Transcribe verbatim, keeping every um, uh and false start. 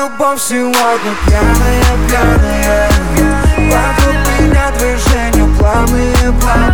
любовь сегодня пьяная, пьяная. Вокруг меня движения плавные, плавные.